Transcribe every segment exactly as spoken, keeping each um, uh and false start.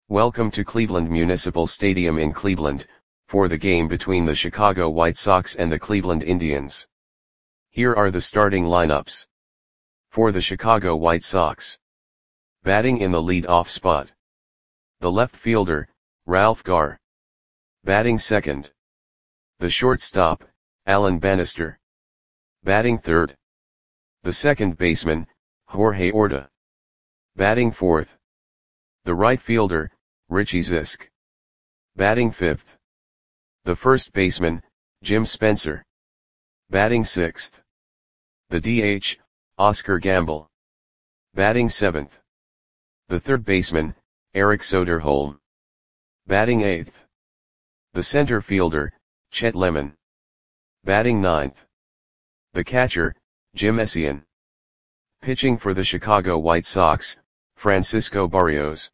Welcome to Cleveland Municipal Stadium in Cleveland, for the game between the Chicago White Sox and the Cleveland Indians. Here are the starting lineups. For the Chicago White Sox. Batting in the lead-off spot. The left fielder, Ralph Garr. Batting second. The shortstop, Alan Bannister. Batting third. The second baseman, Jorge Orta. Batting fourth. The right fielder, Richie Zisk. Batting fifth. The first baseman, Jim Spencer. Batting sixth. The D H, Oscar Gamble. Batting seventh. The third baseman, Eric Soderholm. Batting eighth. The center fielder, Chet Lemon. Batting ninth. The catcher, Jim Essien. Pitching for the Chicago White Sox, Francisco Barrios.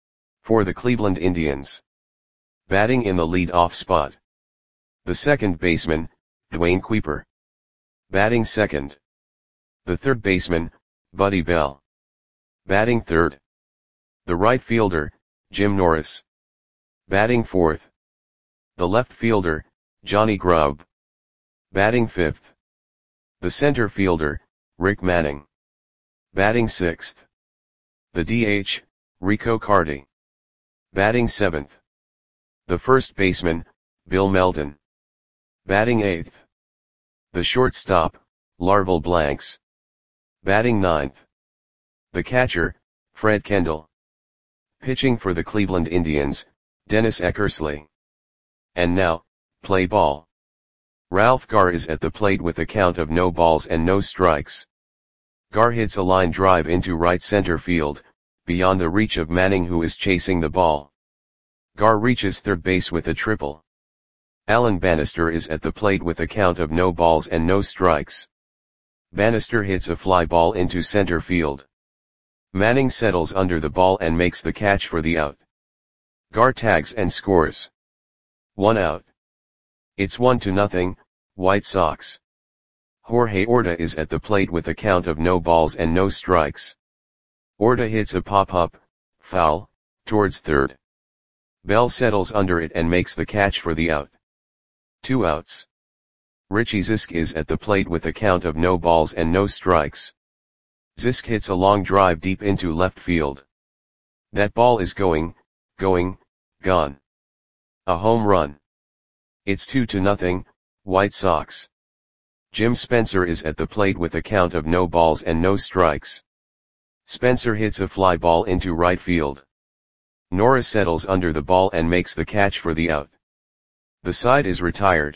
For the Cleveland Indians. Batting in the lead-off spot. The second baseman, Dwayne Kuiper. Batting second. The third baseman, Buddy Bell. Batting third. The right fielder, Jim Norris. Batting fourth. The left fielder, Johnny Grubb. Batting fifth. The center fielder, Rick Manning. Batting sixth. The D H, Rico Carty. Batting seventh. The first baseman, Bill Melton. Batting eighth. The shortstop, Larval Blanks. Batting ninth. The catcher, Fred Kendall. Pitching for the Cleveland Indians, Dennis Eckersley. And now, play ball. Ralph Garr is at the plate with a count of no balls and no strikes. Garr hits a line drive into right center field, beyond the reach of Manning, who is chasing the ball. Garr reaches third base with a triple. Alan Bannister is at the plate with a count of no balls and no strikes. Bannister hits a fly ball into center field. Manning settles under the ball and makes the catch for the out. Garr tags and scores. One out. It's one to nothing, White Sox. Jorge Orta is at the plate with a count of no balls and no strikes. Orta hits a pop-up, foul, towards third. Bell settles under it and makes the catch for the out. Two outs. Richie Zisk is at the plate with a count of no balls and no strikes. Zisk hits a long drive deep into left field. That ball is going, going, gone. A home run. It's two to nothing, White Sox. Jim Spencer is at the plate with a count of no balls and no strikes. Spencer hits a fly ball into right field. Norris settles under the ball and makes the catch for the out. The side is retired.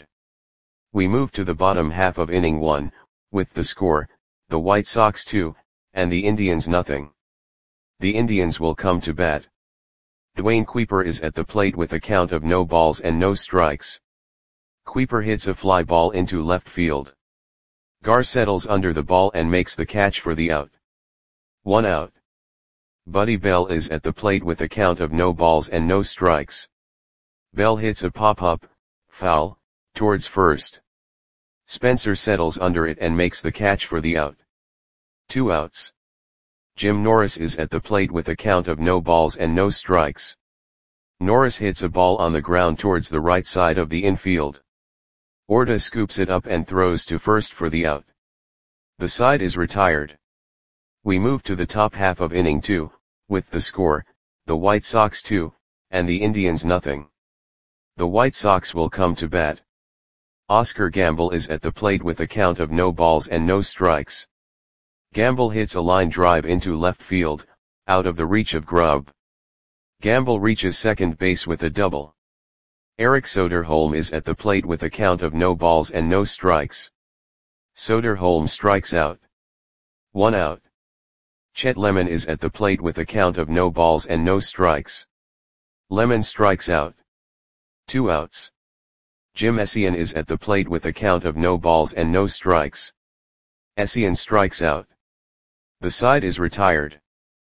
We move to the bottom half of inning one, with the score, the White Sox two, and the Indians nothing. The Indians will come to bat. Dwayne Kuiper is at the plate with a count of no balls and no strikes. Kuiper hits a fly ball into left field. Garr settles under the ball and makes the catch for the out. One out. Buddy Bell is at the plate with a count of no balls and no strikes. Bell hits a pop-up, foul, towards first. Spencer settles under it and makes the catch for the out. Two outs. Jim Norris is at the plate with a count of no balls and no strikes. Norris hits a ball on the ground towards the right side of the infield. Orta scoops it up and throws to first for the out. The side is retired. We move to the top half of inning two, with the score, the White Sox two, and the Indians nothing. The White Sox will come to bat. Oscar Gamble is at the plate with a count of no balls and no strikes. Gamble hits a line drive into left field, out of the reach of Grubb. Gamble reaches second base with a double. Eric Soderholm is at the plate with a count of no balls and no strikes. Soderholm strikes out. One out. Chet Lemon is at the plate with a count of no balls and no strikes. Lemon strikes out. Two outs. Jim Essien is at the plate with a count of no balls and no strikes. Essien strikes out. The side is retired.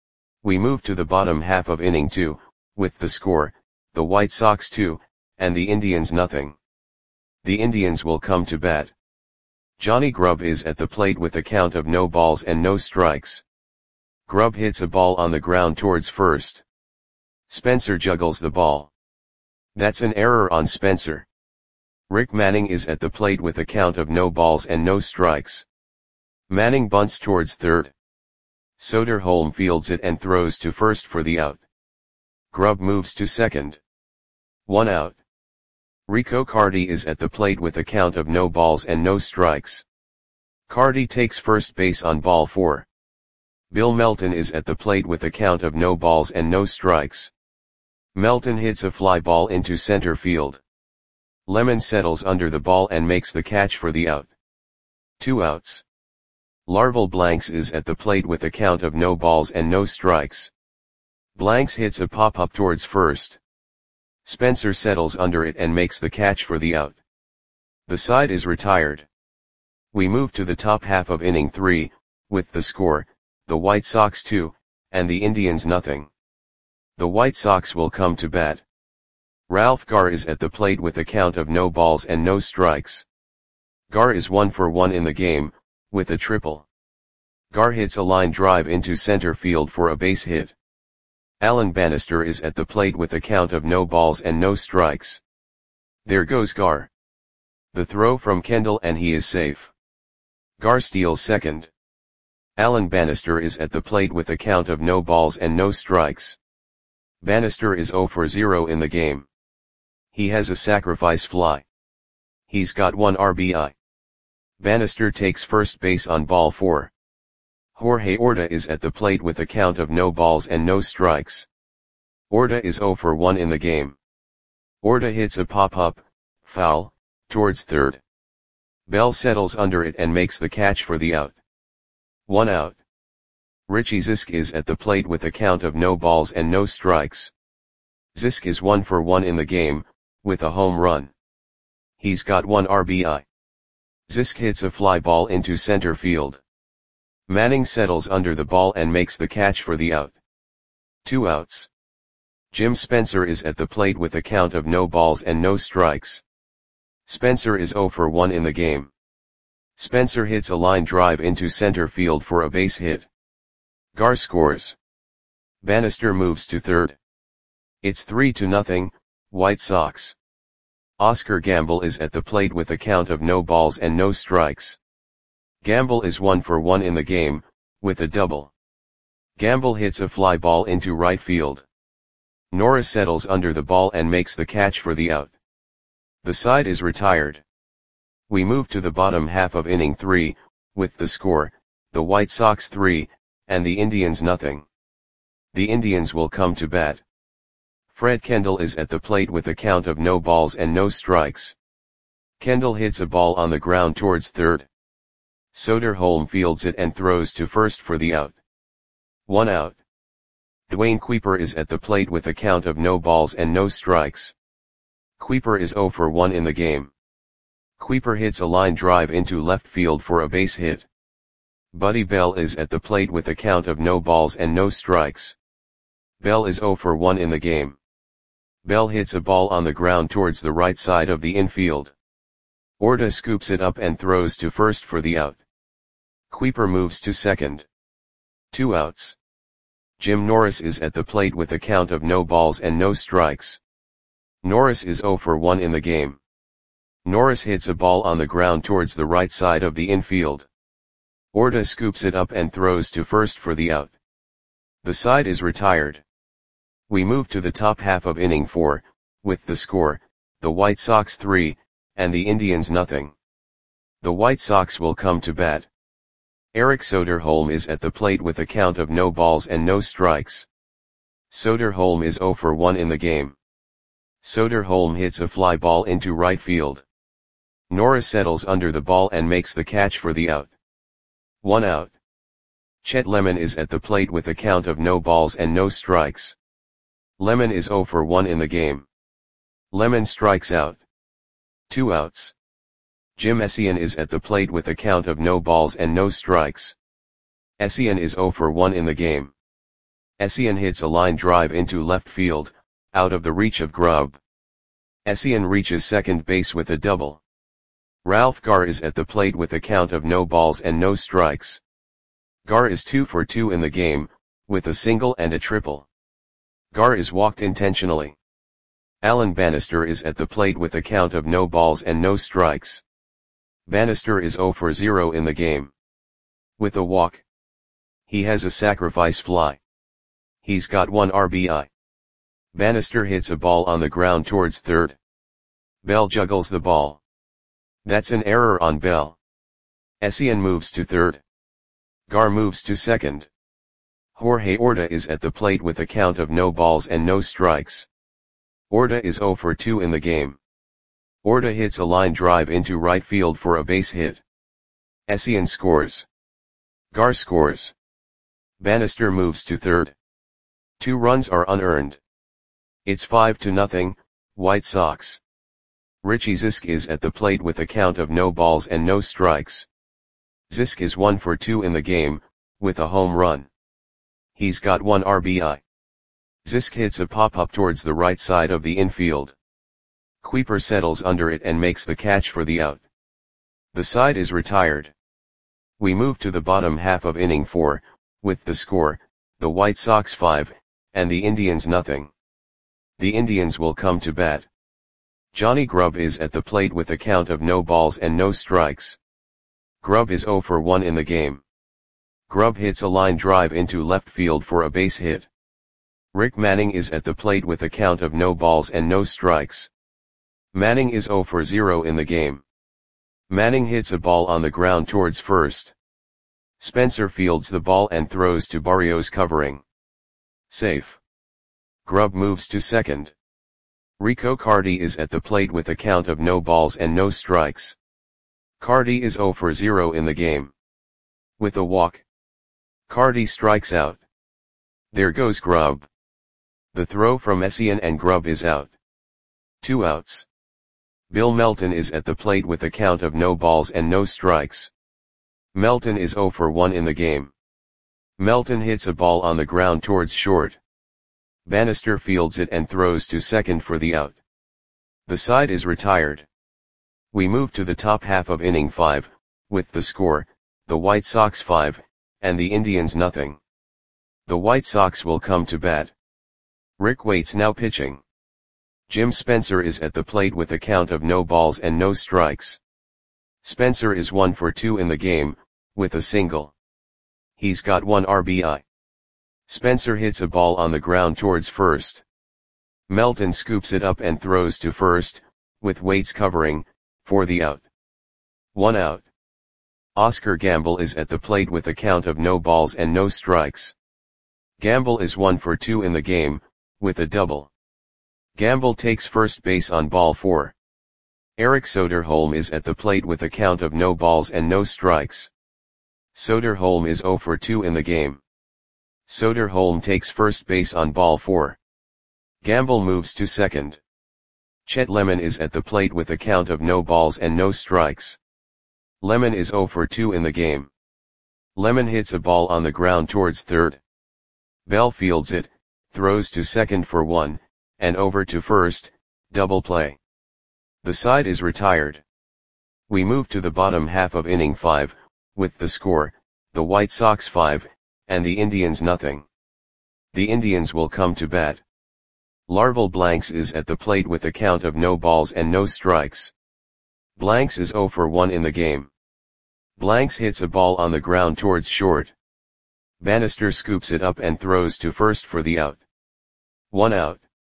We move to the bottom half of inning two, with the score, the White Sox two, and the Indians nothing. The Indians will come to bat. Johnny Grubb is at the plate with a count of no balls and no strikes. Grubb hits a ball on the ground towards first. Spencer juggles the ball. That's an error on Spencer. Rick Manning is at the plate with a count of no balls and no strikes. Manning bunts towards third. Soderholm fields it and throws to first for the out. Grubb moves to second. One out. Rico Carty is at the plate with a count of no balls and no strikes. Carty takes first base on ball four. Bill Melton is at the plate with a count of no balls and no strikes. Melton hits a fly ball into center field. Lemon settles under the ball and makes the catch for the out. Two outs. Larval Blanks is at the plate with a count of no balls and no strikes. Blanks hits a pop-up towards first. Spencer settles under it and makes the catch for the out. The side is retired. We move to the top half of inning three, with the score, the White Sox two, and the Indians nothing. The White Sox will come to bat. Ralph Garr is at the plate with a count of no balls and no strikes. Garr is one for one in the game, with a triple. Garr hits a line drive into center field for a base hit. Alan Bannister is at the plate with a count of no balls and no strikes. There goes Garr. The throw from Kendall and he is safe. Garr steals second. Alan Bannister is at the plate with a count of no balls and no strikes. Bannister is zero for zero in the game. He has a sacrifice fly. He's got one R B I. Bannister takes first base on ball four. Jorge Orta is at the plate with a count of no balls and no strikes. Orta is zero for one in the game. Orta hits a pop-up, foul, towards third. Bell settles under it and makes the catch for the out. One out. Richie Zisk is at the plate with a count of no balls and no strikes. Zisk is one for one in the game, with a home run. He's got one R B I. Zisk hits a fly ball into center field. Manning settles under the ball and makes the catch for the out. Two outs. Jim Spencer is at the plate with a count of no balls and no strikes. Spencer is zero for one in the game. Spencer hits a line drive into center field for a base hit. Garr scores. Bannister moves to third. It's three to nothing, White Sox. Oscar Gamble is at the plate with a count of no balls and no strikes. Gamble is one for one in the game, with a double. Gamble hits a fly ball into right field. Norris settles under the ball and makes the catch for the out. The side is retired. We move to the bottom half of inning three, with the score, the White Sox three, and the Indians nothing. The Indians will come to bat. Fred Kendall is at the plate with a count of no balls and no strikes. Kendall hits a ball on the ground towards third. Soderholm fields it and throws to first for the out. One out. Dwayne Kuiper is at the plate with a count of no balls and no strikes. Kuiper is zero for one in the game. Kuiper hits a line drive into left field for a base hit. Buddy Bell is at the plate with a count of no balls and no strikes. Bell is zero for one in the game. Bell hits a ball on the ground towards the right side of the infield. Orta scoops it up and throws to first for the out. Kuiper moves to second. Two outs. Jim Norris is at the plate with a count of no balls and no strikes. Norris is zero for one in the game. Norris hits a ball on the ground towards the right side of the infield. Orta scoops it up and throws to first for the out. The side is retired. We move to the top half of inning four, with the score, the White Sox three, and the Indians nothing. The White Sox will come to bat. Eric Soderholm is at the plate with a count of no balls and no strikes. Soderholm is zero for one in the game. Soderholm hits a fly ball into right field. Norris settles under the ball and makes the catch for the out. One out. Chet Lemon is at the plate with a count of no balls and no strikes. Lemon is zero for one in the game. Lemon strikes out. Two outs. Jim Essien is at the plate with a count of no balls and no strikes. Essien is zero for one in the game. Essien hits a line drive into left field, out of the reach of Grubb. Essien reaches second base with a double. Ralph Garr is at the plate with a count of no balls and no strikes. Garr is two for two in the game, with a single and a triple. Gar is walked intentionally. Alan Bannister is at the plate with a count of no balls and no strikes. Bannister is zero for zero in the game. With a walk. He has a sacrifice fly. He's got one R B I. Bannister hits a ball on the ground towards third. Bell juggles the ball. That's an error on Bell. Essien moves to third. Gar moves to second. Jorge Orta is at the plate with a count of no balls and no strikes. Orta is zero for two in the game. Orta hits a line drive into right field for a base hit. Essien scores. Gar scores. Bannister moves to third. Two runs are unearned. It's five to nothing, White Sox. Richie Zisk is at the plate with a count of no balls and no strikes. Zisk is one for two in the game, with a home run. He's got one R B I. Zisk hits a pop-up towards the right side of the infield. Kuiper settles under it and makes the catch for the out. The side is retired. We move to the bottom half of inning four, with the score, the White Sox five, and the Indians nothing. The Indians will come to bat. Johnny Grubb is at the plate with a count of no balls and no strikes. Grubb is zero for one in the game. Grubb hits a line drive into left field for a base hit. Rick Manning is at the plate with a count of no balls and no strikes. Manning is zero for zero in the game. Manning hits a ball on the ground towards first. Spencer fields the ball and throws to Barrios covering. Safe. Grubb moves to second. Rico Carty is at the plate with a count of no balls and no strikes. Carty is zero for zero in the game. With a walk. Carty strikes out. There goes Grubb. The throw from Essien and Grubb is out. Two outs. Bill Melton is at the plate with a count of no balls and no strikes. Melton is zero for one in the game. Melton hits a ball on the ground towards short. Bannister fields it and throws to second for the out. The side is retired. We move to the top half of inning five, with the score, the White Sox five, and the Indians nothing. The White Sox will come to bat. Rick Waite's now pitching. Jim Spencer is at the plate with a count of no balls and no strikes. Spencer is one for two in the game, with a single. He's got one R B I. Spencer hits a ball on the ground towards first. Melton scoops it up and throws to first, with Waits covering, for the out. One out. Oscar Gamble is at the plate with a count of no balls and no strikes. Gamble is one for two in the game, with a double. Gamble takes first base on ball four. Eric Soderholm is at the plate with a count of no balls and no strikes. Soderholm is zero for two in the game. Soderholm takes first base on ball four. Gamble moves to second. Chet Lemon is at the plate with a count of no balls and no strikes. Lemon is zero for two in the game. Lemon hits a ball on the ground towards third. Bell fields it, throws to second for one, and over to first, double play. The side is retired. We move to the bottom half of inning five, with the score, the White Sox five, and the Indians nothing. The Indians will come to bat. Larval Blanks is at the plate with a count of no balls and no strikes. Blanks is zero for one in the game. Blanks hits a ball on the ground towards short. Bannister scoops it up and throws to first for the out. One out.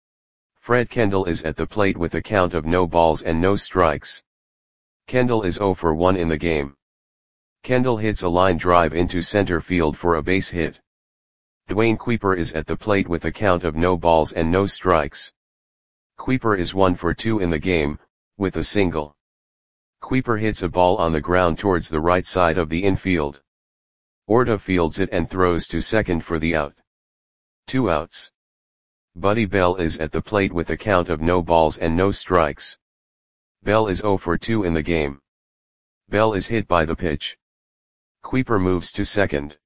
Fred Kendall is at the plate with a count of no balls and no strikes. Kendall is zero for one in the game. Kendall hits a line drive into center field for a base hit. Dwayne Kuiper is at the plate with a count of no balls and no strikes. Kuiper is one for two in the game, with a single. Kuiper hits a ball on the ground towards the right side of the infield. Orta fields it and throws to second for the out. Two outs. Buddy Bell is at the plate with a count of no balls and no strikes. Bell is zero for two in the game. Bell is hit by the pitch. Kuiper moves to second.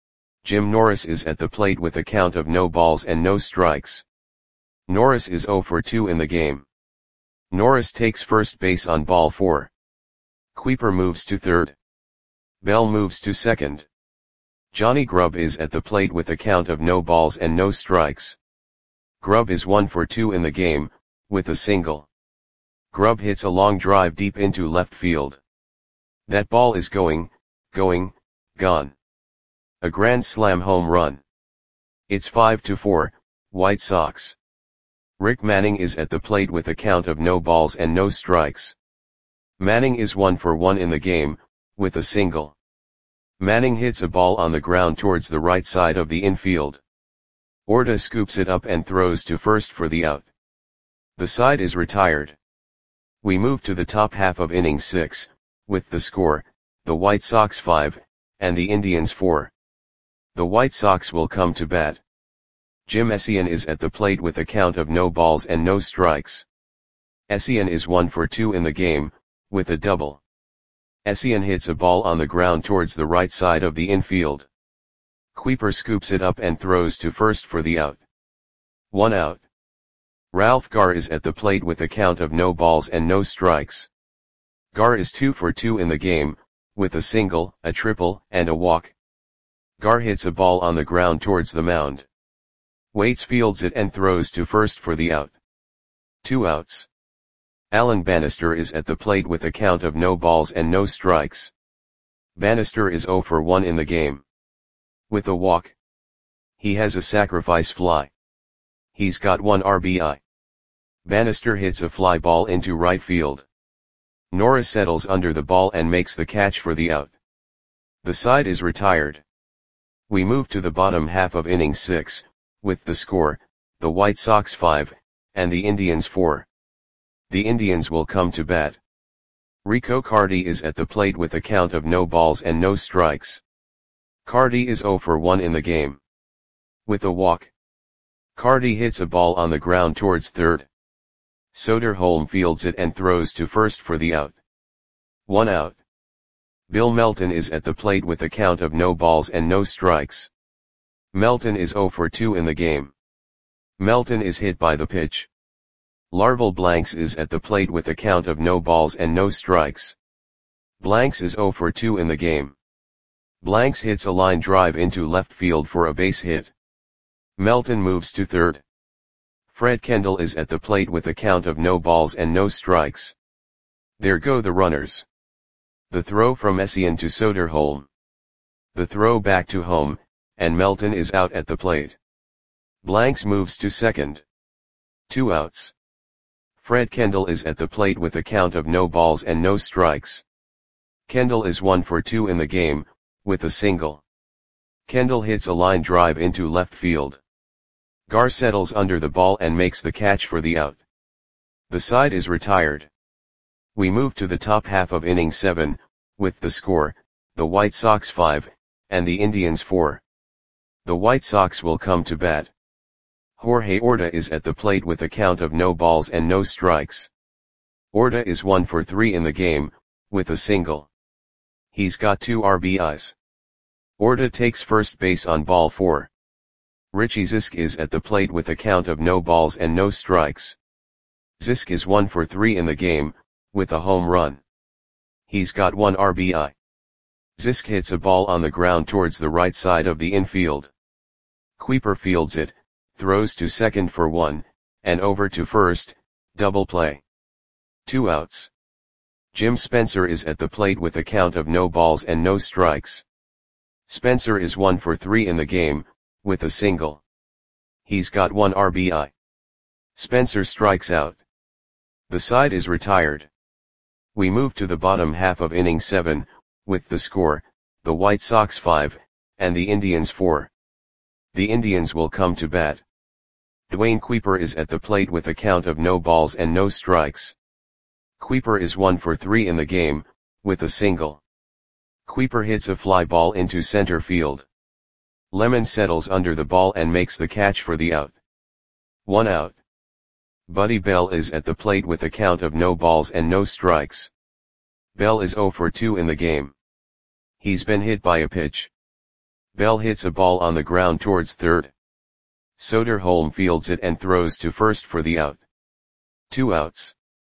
Jim Norris is at the plate with a count of no balls and no strikes. Norris is zero for two in the game. Norris takes first base on ball four. Kuiper moves to third. Bell moves to second. Johnny Grubb is at the plate with a count of no balls and no strikes. Grubb is one for two in the game, with a single. Grubb hits a long drive deep into left field. That ball is going, going, gone. A grand slam home run. It's five to four, White Sox. Rick Manning is at the plate with a count of no balls and no strikes. Manning is one for one in the game, with a single. Manning hits a ball on the ground towards the right side of the infield. Orta scoops it up and throws to first for the out. The side is retired. We move to the top half of inning six, with the score, the White Sox five, and the Indians four. The White Sox will come to bat. Jim Essien is at the plate with a count of no balls and no strikes. Essien is one for two in the game, with a double. Essien hits a ball on the ground towards the right side of the infield. Kuiper scoops it up and throws to first for the out. One out. Ralph Garr is at the plate with a count of no balls and no strikes. Garr is two for two in the game, with a single, a triple, and a walk. Garr hits a ball on the ground towards the mound. Waits fields it and throws to first for the out. Two outs. Alan Bannister is at the plate with a count of no balls and no strikes. Bannister is zero for one in the game. With a walk. He has a sacrifice fly. He's got one R B I. Bannister hits a fly ball into right field. Norris settles under the ball and makes the catch for the out. The side is retired. We move to the bottom half of inning six, with the score, the White Sox five, and the Indians four. The Indians will come to bat. Rico Carty is at the plate with a count of no balls and no strikes. Carty is zero for one in the game. With a walk. Carty hits a ball on the ground towards third. Soderholm fields it and throws to first for the out. One out. Bill Melton is at the plate with a count of no balls and no strikes. Melton is zero for two in the game. Melton is hit by the pitch. Larval Blanks is at the plate with a count of no balls and no strikes. Blanks is zero for two in the game. Blanks hits a line drive into left field for a base hit. Melton moves to third. Fred Kendall is at the plate with a count of no balls and no strikes. There go the runners. The throw from Essien to Soderholm. The throw back to home, and Melton is out at the plate. Blanks moves to second. Two outs. Fred Kendall is at the plate with a count of no balls and no strikes. Kendall is one for two in the game, with a single. Kendall hits a line drive into left field. Garr settles under the ball and makes the catch for the out. The side is retired. We move to the top half of inning seven, with the score, the White Sox five, and the Indians four. The White Sox will come to bat. Jorge Orta is at the plate with a count of no balls and no strikes. Orta is one for three in the game, with a single. He's got two R B Is. Orta takes first base on ball four. Richie Zisk is at the plate with a count of no balls and no strikes. Zisk is one for three in the game, with a home run. He's got one R B I. Zisk hits a ball on the ground towards the right side of the infield. Kuiper fields it, throws to second for one, and over to first, double play. Two outs. Jim Spencer is at the plate with a count of no balls and no strikes. Spencer is one for three in the game, with a single. He's got one R B I. Spencer strikes out. The side is retired. We move to the bottom half of inning seven, with the score, the White Sox five, and the Indians four. The Indians will come to bat. Dwayne Kuiper is at the plate with a count of no balls and no strikes. Kuiper is one for three in the game, with a single. Kuiper hits a fly ball into center field. Lemon settles under the ball and makes the catch for the out. One out. Buddy Bell is at the plate with a count of no balls and no strikes. Bell is zero for two in the game. He's been hit by a pitch. Bell hits a ball on the ground towards third. Soderholm fields it and throws to first for the out. Two outs.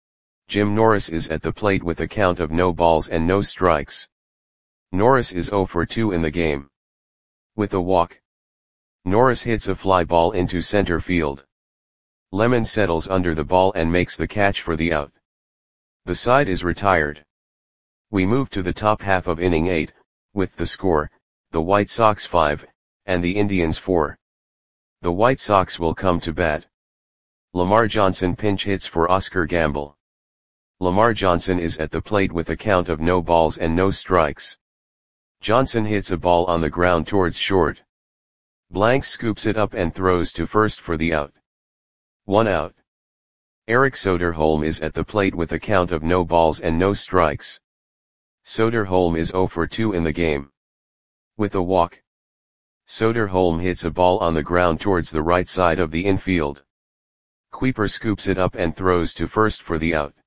Jim Norris is at the plate with a count of no balls and no strikes. Norris is zero for two in the game. With a walk. Norris hits a fly ball into center field. Lemon settles under the ball and makes the catch for the out. The side is retired. We move to the top half of inning eight, with the score, the White Sox five, and the Indians four. The White Sox will come to bat. Lamar Johnson pinch hits for Oscar Gamble. Lamar Johnson is at the plate with a count of no balls and no strikes. Johnson hits a ball on the ground towards short. Blank scoops it up and throws to first for the out. One out. Eric Soderholm is at the plate with a count of no balls and no strikes. Soderholm is zero for two in the game. With a walk. Soderholm hits a ball on the ground towards the right side of the infield. Kuiper scoops it up and throws to first for the out.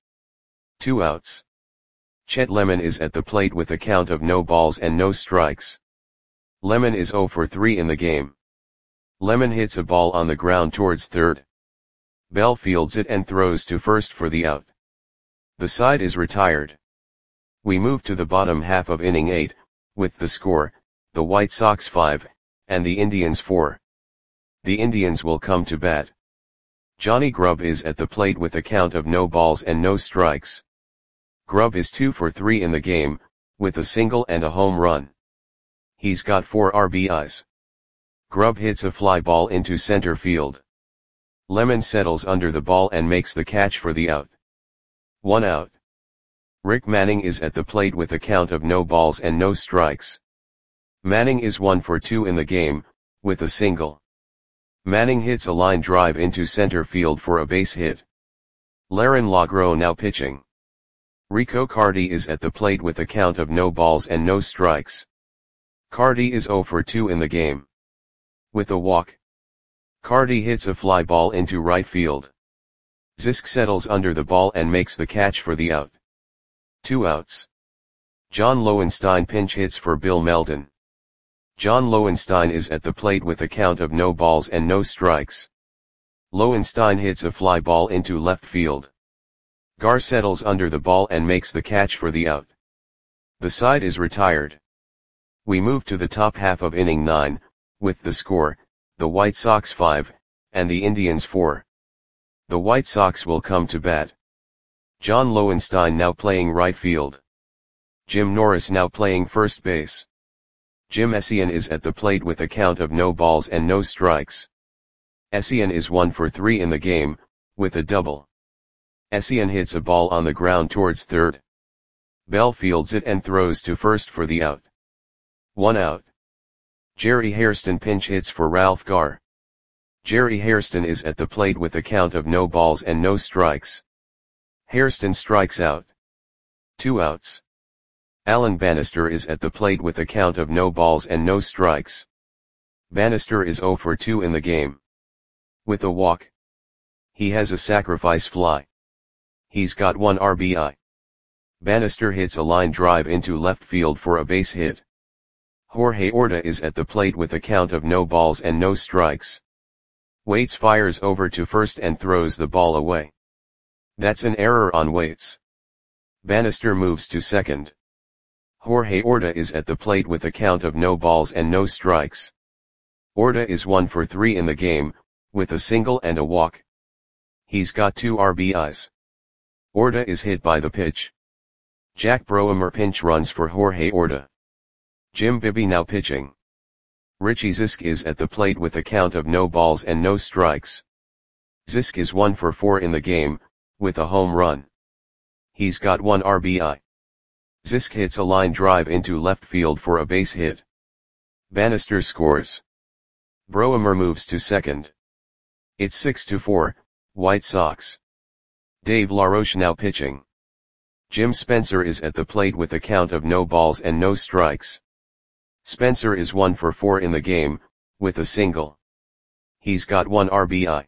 Two outs. Chet Lemon is at the plate with a count of no balls and no strikes. Lemon is zero for three in the game. Lemon hits a ball on the ground towards third. Bell fields it and throws to first for the out. The side is retired. We move to the bottom half of inning eight, with the score, the White Sox five, and the Indians four. The Indians will come to bat. Johnny Grubb is at the plate with a count of no balls and no strikes. Grubb is two for three in the game, with a single and a home run. He's got four R B Is. Grubb hits a fly ball into center field. Lemon settles under the ball and makes the catch for the out. One out. Rick Manning is at the plate with a count of no balls and no strikes. Manning is one for two in the game, with a single. Manning hits a line drive into center field for a base hit. Laron Lagro now pitching. Rico Carty is at the plate with a count of no balls and no strikes. Carty is zero for two in the game. With a walk. Carty hits a fly ball into right field. Zisk settles under the ball and makes the catch for the out. Two outs. John Lowenstein pinch hits for Bill Meldon. John Lowenstein is at the plate with a count of no balls and no strikes. Lowenstein hits a fly ball into left field. Gar settles under the ball and makes the catch for the out. The side is retired. We move to the top half of inning nine, with the score, the White Sox five, and the Indians four. The White Sox will come to bat. John Lowenstein now playing right field. Jim Norris now playing first base. Jim Essien is at the plate with a count of no balls and no strikes. Essien is one for three in the game, with a double. Essien hits a ball on the ground towards third. Bell fields it and throws to first for the out. One out. Jerry Hairston pinch hits for Ralph Gar. Jerry Hairston is at the plate with a count of no balls and no strikes. Hairston strikes out. Two outs. Alan Bannister is at the plate with a count of no balls and no strikes. Bannister is zero for two in the game. With a walk. He has a sacrifice fly. He's got one R B I. Bannister hits a line drive into left field for a base hit. Jorge Orta is at the plate with a count of no balls and no strikes. Waits fires over to first and throws the ball away. That's an error on Waits. Bannister moves to second. Jorge Orta is at the plate with a count of no balls and no strikes. Orta is one for three in the game, with a single and a walk. He's got two R B Is. Orta is hit by the pitch. Jack Broemer pinch runs for Jorge Orta. Jim Bibby now pitching. Richie Zisk is at the plate with a count of no balls and no strikes. Zisk is one for four in the game, with a home run. He's got one R B I. Zisk hits a line drive into left field for a base hit. Bannister scores. Broemer moves to second. It's six to four, White Sox. Dave LaRoche now pitching. Jim Spencer is at the plate with a count of no balls and no strikes. Spencer is one for four in the game, with a single. He's got one R B I.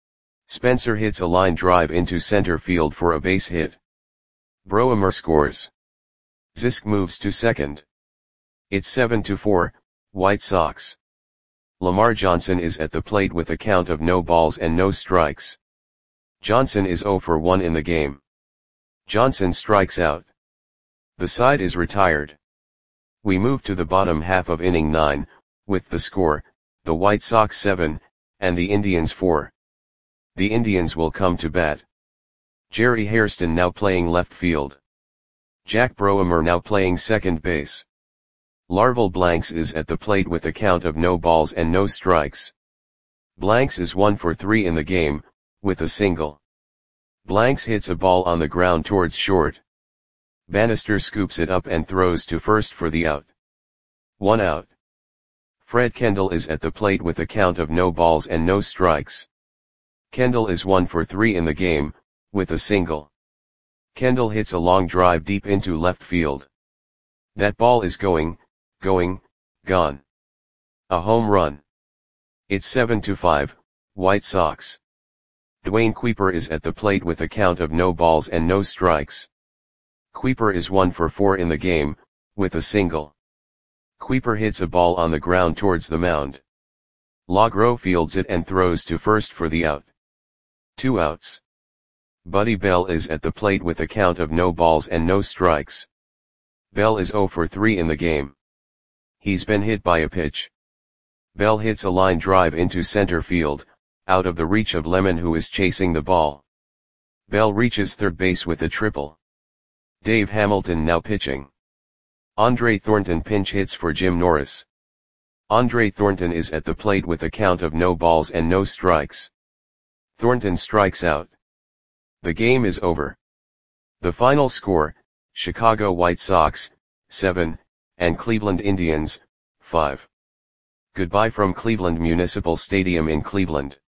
Spencer hits a line drive into center field for a base hit. Broemer scores. Zisk moves to second. It's seven to four, White Sox. Lamar Johnson is at the plate with a count of no balls and no strikes. Johnson is zero for one in the game. Johnson strikes out. The side is retired. We move to the bottom half of inning nine, with the score, the White Sox seven, and the Indians four. The Indians will come to bat. Jerry Hairston now playing left field. Jack Broemer now playing second base. Larval Blanks is at the plate with a count of no balls and no strikes. Blanks is one for three in the game, with a single. Blanks hits a ball on the ground towards short. Bannister scoops it up and throws to first for the out. One out. Fred Kendall is at the plate with a count of no balls and no strikes. Kendall is one for three in the game, with a single. Kendall hits a long drive deep into left field. That ball is going, going, gone. A home run. It's seven to five, White Sox. Dwayne Kuiper is at the plate with a count of no balls and no strikes. Kuiper is one for four in the game, with a single. Kuiper hits a ball on the ground towards the mound. Logro fields it and throws to first for the out. Two outs. Buddy Bell is at the plate with a count of no balls and no strikes. Bell is zero for three in the game. He's been hit by a pitch. Bell hits a line drive into center field, out of the reach of Lemon, who is chasing the ball. Bell reaches third base with a triple. Dave Hamilton now pitching. Andre Thornton pinch hits for Jim Norris. Andre Thornton is at the plate with a count of no balls and no strikes. Thornton strikes out. The game is over. The final score, Chicago White Sox, seven, and Cleveland Indians, five. Goodbye from Cleveland Municipal Stadium in Cleveland.